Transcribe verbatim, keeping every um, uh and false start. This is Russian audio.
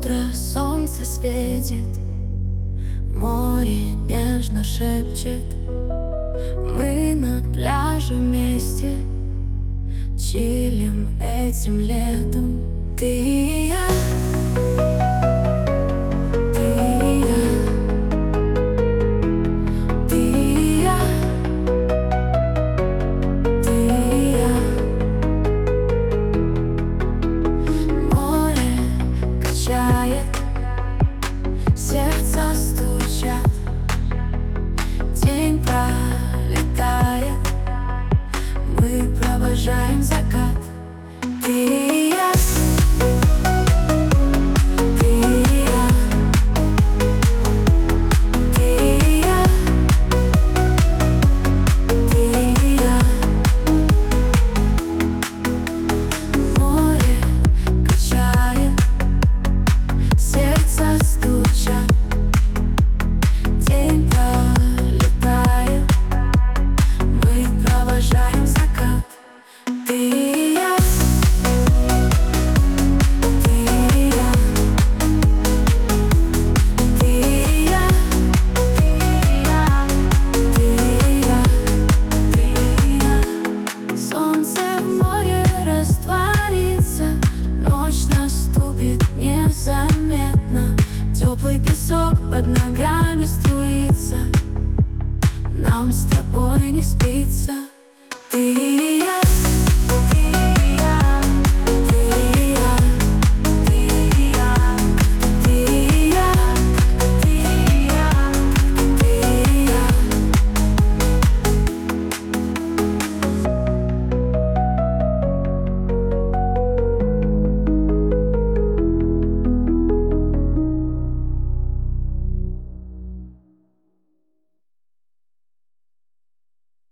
утро солнце светит, море нежно шепчет. Мы на пляже вместе чилим этим летом. Ты и я, ты и я, ты и я, ты и я. Море качает, сердца стучат, день пролетает, мы провожаем закат. Ты и я, ты и я, ты и я, ты и я. Море качает, сердца стучат, день пролетает, мы провожаем закат. Ты и я, ты и я, ты и я, ты и я, ты и я, ты и я. Солнце в море растворится, ночь наступит незаметно. Теплый песок под ногами струится, нам с тобой не спится. Ты